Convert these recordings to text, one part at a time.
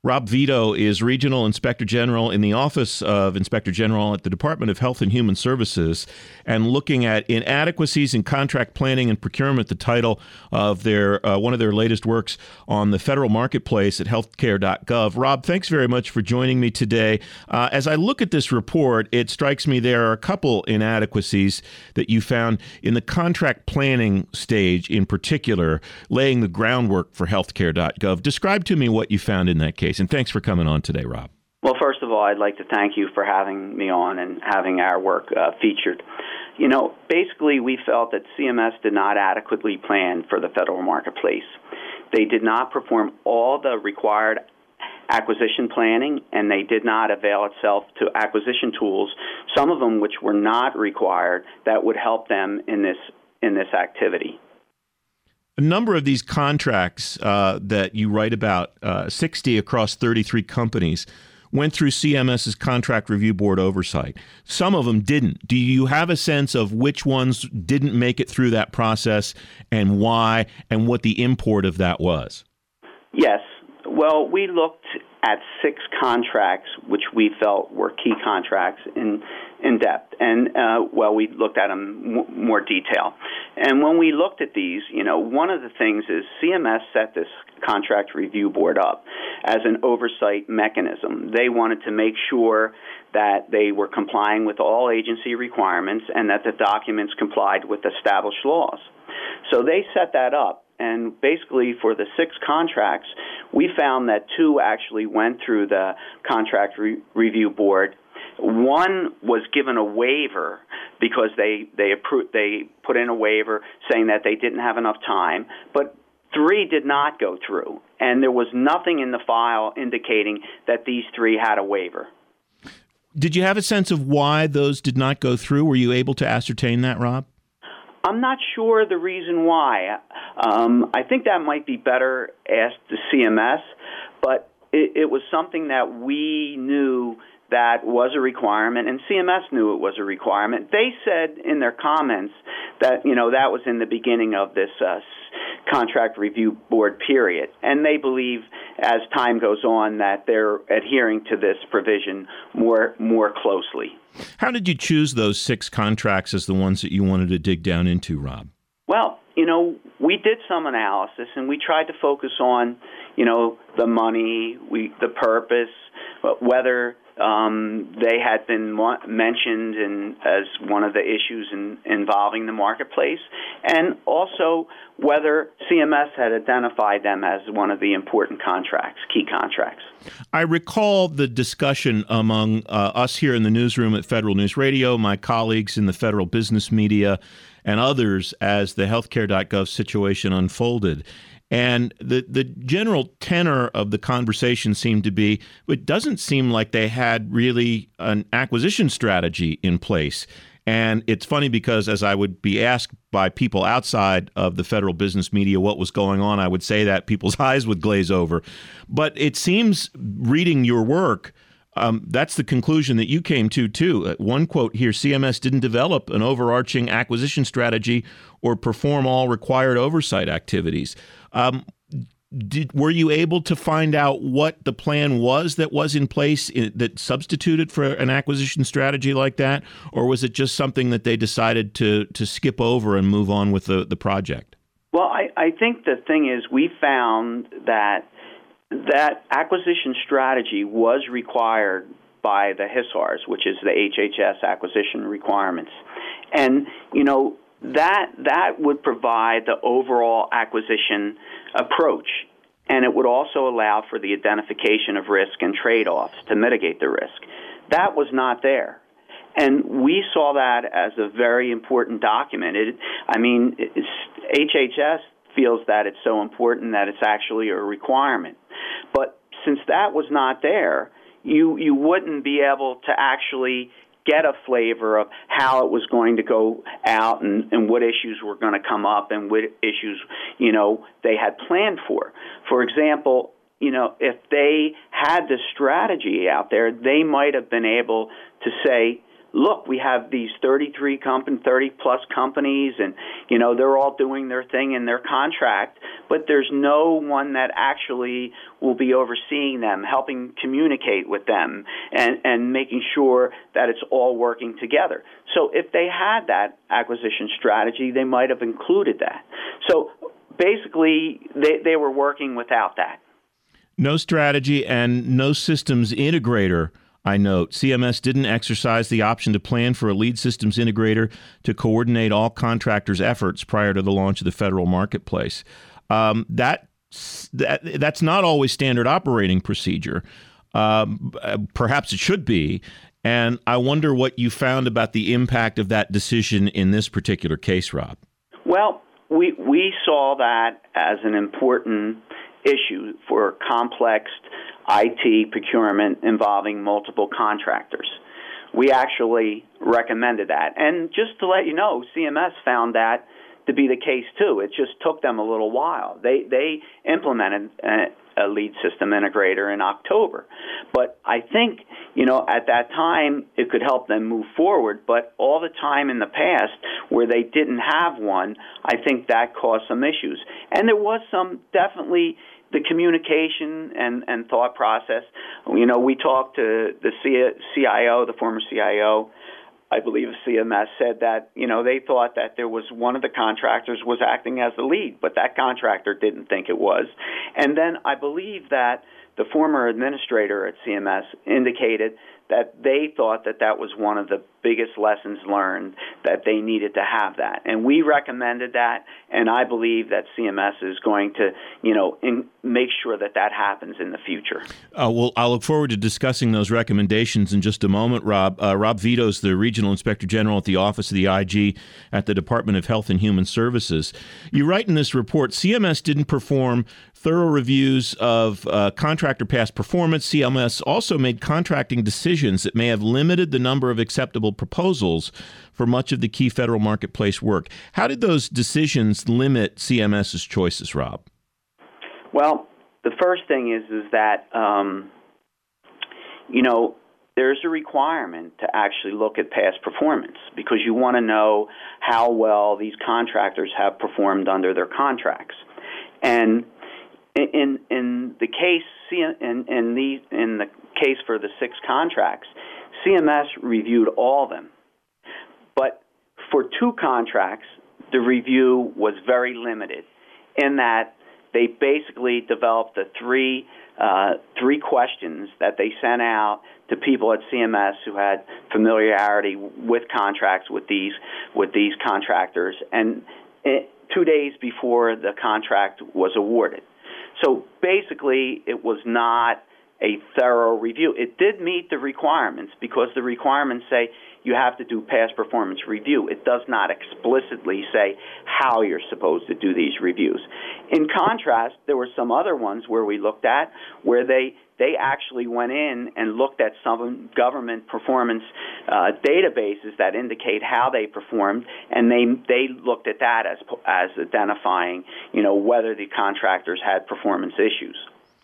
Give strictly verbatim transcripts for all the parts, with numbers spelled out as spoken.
Rob Vito is Regional Inspector General in the Office of Inspector General at the Department of Health and Human Services, and looking at inadequacies in contract planning and procurement, the title of their uh, one of their latest works on the federal marketplace at healthcare dot gov. Rob, thanks very much for joining me today. Uh, as I look at this report, it strikes me there are a couple inadequacies that you found in the contract planning stage in particular, laying the groundwork for healthcare dot gov. Describe to me what you found in that case. And thanks for coming on today, Rob. Well, first of all, I'd like to thank you for having me on and having our work uh, featured. You know, basically, we felt that C M S did not adequately plan for the federal marketplace. They did not perform all the required acquisition planning, and they did not avail itself to acquisition tools, some of them which were not required, that would help them in this in this activity. A number of these contracts uh, that you write about, uh, sixty across thirty-three companies, went through CMS's Contract Review Board oversight. Some of them didn't. Do you have a sense of which ones didn't make it through that process and why, and what the import of that was? Yes. Well, we looked at six contracts which we felt were key contracts in in depth, and uh, well, we looked at them m- more detail. And when we looked at these, you know, one of the things is C M S set this Contract Review Board up as an oversight mechanism. They wanted to make sure that they were complying with all agency requirements and that the documents complied with established laws. So they set that up. And basically, for the six contracts, we found that two actually went through the Contract Re- Review Board. One was given a waiver because they they appro- they put in a waiver saying that they didn't have enough time, but three did not go through, and there was nothing in the file indicating that these three had a waiver. Did you have a sense of why those did not go through? Were you able to ascertain that, Rob? I'm not sure the reason why. Um, I think that might be better asked to C M S, but it, it was something that we knew that was a requirement, and C M S knew it was a requirement. They said in their comments that, you know, that was in the beginning of this uh, Contract Review Board period, and they believe as time goes on that they're adhering to this provision more more closely. How did you choose those six contracts as the ones that you wanted to dig down into, Rob? Well, you know, we did some analysis, and we tried to focus on, you know, the money, we the purpose, whether um, they had been mentioned in, as one of the issues in, involving the marketplace, and also whether C M S had identified them as one of the important contracts, key contracts. I recall the discussion among uh, us here in the newsroom at Federal News Radio, my colleagues in the federal business media, and others as the healthcare dot gov situation unfolded. And the, the general tenor of the conversation seemed to be, it doesn't seem like they had really an acquisition strategy in place. And it's funny because as I would be asked by people outside of the federal business media what was going on, I would say that people's eyes would glaze over. But it seems, reading your work, Um, that's the conclusion that you came to, too. Uh, one quote here, C M S didn't develop an overarching acquisition strategy or perform all required oversight activities. Um, did, were you able to find out what the plan was that was in place in, that substituted for an acquisition strategy like that? Or was it just something that they decided to, to skip over and move on with the, the project? Well, I, I think the thing is we found that that acquisition strategy was required by the H I S A Rs, which is the H H S acquisition requirements. And, you know, that that would provide the overall acquisition approach. And it would also allow for the identification of risk and trade-offs to mitigate the risk. That was not there. And we saw that as a very important document. It, I mean, it's, H H S feels that it's so important that it's actually a requirement. But since that was not there, you you wouldn't be able to actually get a flavor of how it was going to go out and, and what issues were going to come up and what issues, you know, they had planned for. For example, you know, if they had this strategy out there, they might have been able to say, look, we have these thirty-three company, thirty plus companies, and you know they're all doing their thing in their contract, but there's no one that actually will be overseeing them, helping communicate with them, and and making sure that it's all working together. So if they had that acquisition strategy, they might have included that. So basically, they they were working without that. No strategy and no systems integrator, I note. C M S didn't exercise the option to plan for a lead systems integrator to coordinate all contractors' efforts prior to the launch of the federal marketplace. Um, that, that that's not always standard operating procedure. Um, perhaps it should be. And I wonder what you found about the impact of that decision in this particular case, Rob. Well, we we saw that as an important issue for complex I T procurement involving multiple contractors. We actually recommended that. And just to let you know, C M S found that to be the case too. It just took them a little while. They they implemented a, a lead system integrator in October. But I think, you know, at that time it could help them move forward, but all the time in the past where they didn't have one, I think that caused some issues. And there was some definitely the communication and, and thought process. You know, we talked to the C I O, the former C I O, I believe C M S, said that, you know, they thought that there was one of the contractors was acting as the lead, but that contractor didn't think it was. And then I believe that the former administrator at C M S indicated that they thought that that was one of the biggest lessons learned, that they needed to have that. And we recommended that, and I believe that C M S is going to, you know, in, make sure that that happens in the future. Uh, well, I look forward to discussing those recommendations in just a moment, Rob. Uh, Rob Vito's the Regional Inspector General at the Office of the I G at the Department of Health and Human Services. You write in this report, C M S didn't perform thorough reviews of uh, contractor past performance. C M S also made contracting decisions that may have limited the number of acceptable proposals for much of the key federal marketplace work. How did those decisions limit CMS's choices, Rob? Well, the first thing is is that, um, you know, there's a requirement to actually look at past performance because you want to know how well these contractors have performed under their contracts. And in in the case in in the in the case for the six contracts, C M S reviewed all of them. But for two contracts, the review was very limited in that they basically developed the three uh, three questions that they sent out to people at C M S who had familiarity with contracts with these with these contractors, and it, two days before the contract was awarded. So basically, it was not a thorough review. It did meet the requirements because the requirements say you have to do past performance review. It does not explicitly say how you're supposed to do these reviews. In contrast, there were some other ones where we looked at where they they actually went in and looked at some government performance uh, databases that indicate how they performed, and they they looked at that as as identifying, you know, whether the contractors had performance issues.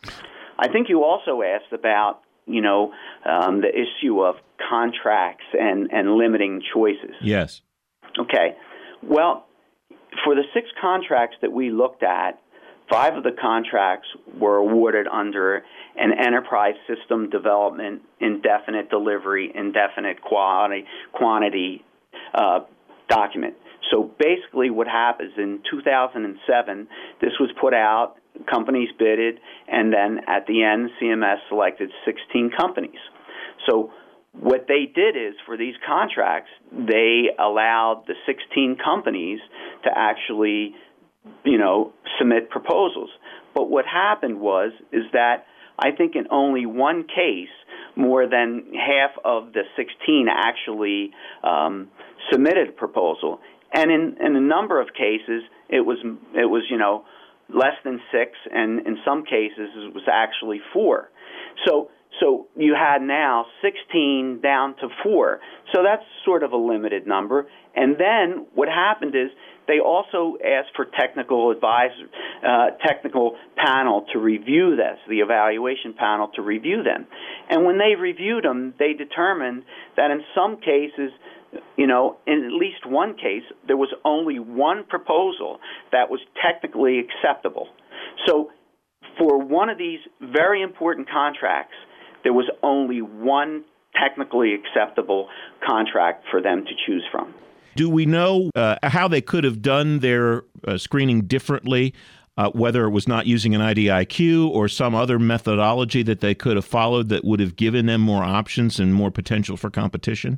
I think you also asked about, you know, um, the issue of contracts and, and limiting choices. Yes. Okay. Well, for the six contracts that we looked at, five of the contracts were awarded under an enterprise system development, indefinite delivery, indefinite quality, quantity uh, document. So basically what happens in two thousand seven, this was put out, companies bidded, and then at the end, C M S selected sixteen companies. So what they did is, for these contracts, they allowed the sixteen companies to actually, you know, submit proposals. But what happened was, is that I think in only one case, more than half of the sixteen actually um, submitted a proposal. And in, in a number of cases, it was, it was, you know, less than six, and in some cases it was actually four. So so you had now sixteen down to four. So that's sort of a limited number. And then what happened is they also asked for technical advisor, uh, technical panel to review this, the evaluation panel to review them. And when they reviewed them, they determined that in some cases, you know, in at least one case, there was only one proposal that was technically acceptable. So for one of these very important contracts, there was only one technically acceptable contract for them to choose from. Do we know uh, how they could have done their uh, screening differently, uh, whether it was not using an I D I Q or some other methodology that they could have followed that would have given them more options and more potential for competition?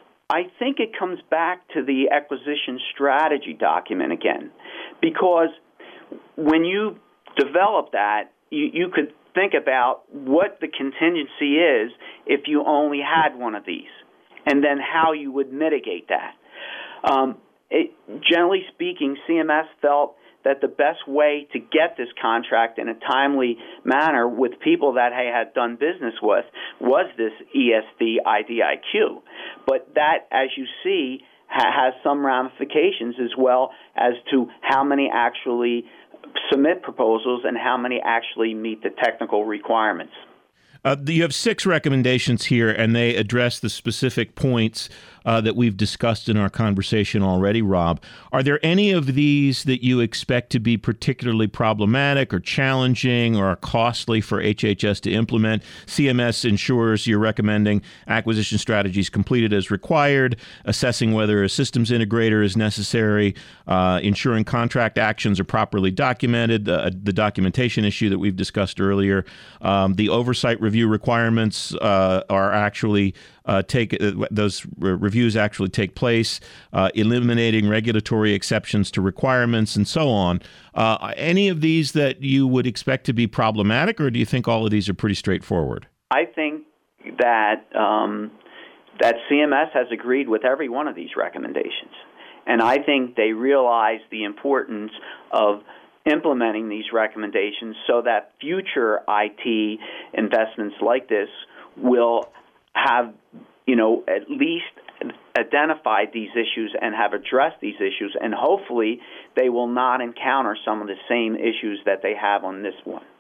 I think it comes back to the acquisition strategy document again, because when you develop that, you, you could think about what the contingency is if you only had one of these, and then how you would mitigate that. Um, it, generally speaking, C M S felt that the best way to get this contract in a timely manner with people that they had done business with was this E S D I D I Q. But that, as you see, ha- has some ramifications as well as to how many actually submit proposals and how many actually meet the technical requirements. Uh, you have six recommendations here, and they address the specific points uh, that we've discussed in our conversation already, Rob. Are there any of these that you expect to be particularly problematic or challenging or costly for H H S to implement? C M S ensures you're recommending acquisition strategies completed as required, assessing whether a systems integrator is necessary, uh, ensuring contract actions are properly documented, uh, the documentation issue that we've discussed earlier, um, the oversight review requirements uh, are actually uh, take uh, those re- reviews actually take place, uh, eliminating regulatory exceptions to requirements, and so on. Uh, any of these that you would expect to be problematic, or do you think all of these are pretty straightforward? I think that um, that C M S has agreed with every one of these recommendations, and I think they realize the importance of implementing these recommendations so that future I T investments like this will have, you know, at least identified these issues and have addressed these issues, and hopefully they will not encounter some of the same issues that they have on this one.